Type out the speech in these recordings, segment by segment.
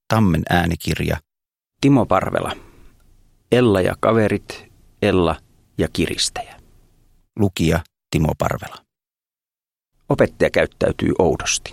Tammen äänikirja. Timo Parvela. Ella ja kaverit, Ella ja kiristäjä. Lukija Timo Parvela. Opettaja käyttäytyy oudosti.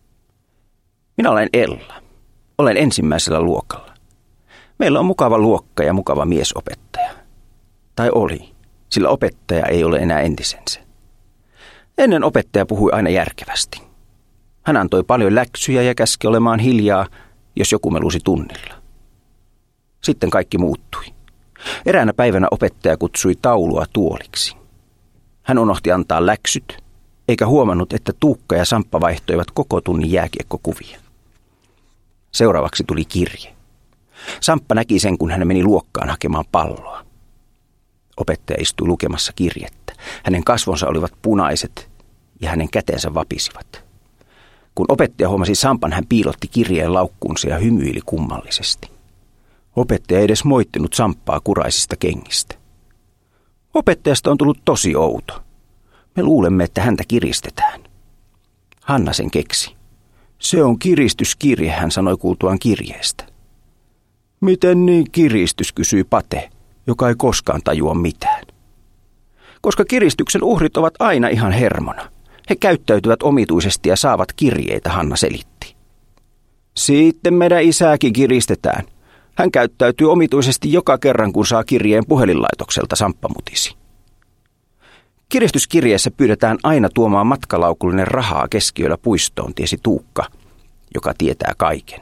Minä olen Ella. Olen ensimmäisellä luokalla. Meillä on mukava luokka ja mukava miesopettaja. Tai oli, sillä opettaja ei ole enää entisensä. Ennen opettaja puhui aina järkevästi. Hän antoi paljon läksyjä ja käski olemaan hiljaa, jos joku melusi tunnilla. Sitten kaikki muuttui. Eräänä päivänä opettaja kutsui taulua tuoliksi. Hän unohti antaa läksyt, eikä huomannut, että Tuukka ja Samppa vaihtoivat koko tunnin jääkiekkokuvia. Seuraavaksi tuli kirje. Samppa näki sen, kun hän meni luokkaan hakemaan palloa. Opettaja istui lukemassa kirjettä. Hänen kasvonsa olivat punaiset ja hänen käteensä vapisivat. Kun opettaja huomasi Sampan, hän piilotti kirjeen laukkuunsa ja hymyili kummallisesti. Opettaja ei edes moittinut Samppaa kuraisista kengistä. Opettajasta on tullut tosi outo. Me luulemme, että häntä kiristetään. Hanna sen keksi. Se on kiristyskirje, hän sanoi kuultuaan kirjeestä. Miten niin kiristys, kysyi Pate, joka ei koskaan tajua mitään. Koska kiristyksen uhrit ovat aina ihan hermona. He käyttäytyvät omituisesti ja saavat kirjeitä, Hanna selitti. Sitten meidän isääkin kiristetään. Hän käyttäytyy omituisesti joka kerran, kun saa kirjeen puhelinlaitokselta, Samppa mutisi. Kiristyskirjeessä pyydetään aina tuomaan matkalaukullinen rahaa keskiyöllä puistoon, tiesi Tuukka, joka tietää kaiken.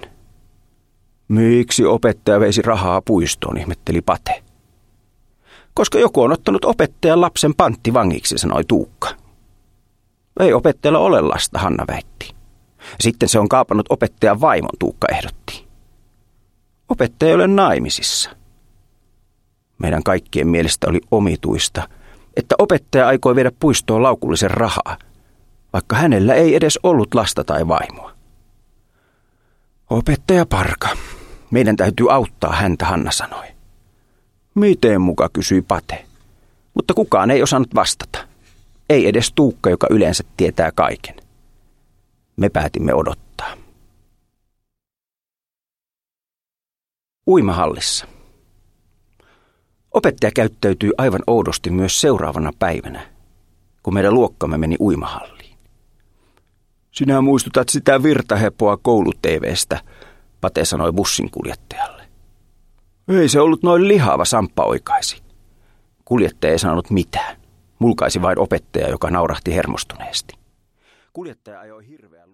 Miksi opettaja veisi rahaa puistoon, ihmetteli Pate. Koska joku on ottanut opettajan lapsen panttivangiksi, sanoi Tuukka. Ei opettajalla ole lasta, Hanna väitti. Sitten se on kaapannut opettajan vaimon, Tuukka ehdotti. Opettaja ei ole naimisissa. Meidän kaikkien mielestä oli omituista, että opettaja aikoi viedä puistoon laukullisen rahaa, vaikka hänellä ei edes ollut lasta tai vaimoa. Opettaja Parka, meidän täytyy auttaa häntä, Hanna sanoi. Miten muka, kysyi Pate, mutta kukaan ei osannut vastata. Ei edes Tuukka, joka yleensä tietää kaiken. Me päätimme odottaa. Uimahallissa. Opettaja käyttäytyi aivan oudosti myös seuraavana päivänä, kun meidän luokkamme meni uimahalliin. Sinä muistutat sitä virtahepoa koulu-TV:stä, Pate sanoi bussin kuljettajalle. Ei se ollut noin lihava, Samppa oikaisi. Kuljettaja ei sanonut mitään. Mulkaisi vain opettaja, joka naurahti hermostuneesti. Kuljettaja ajoi hirveällä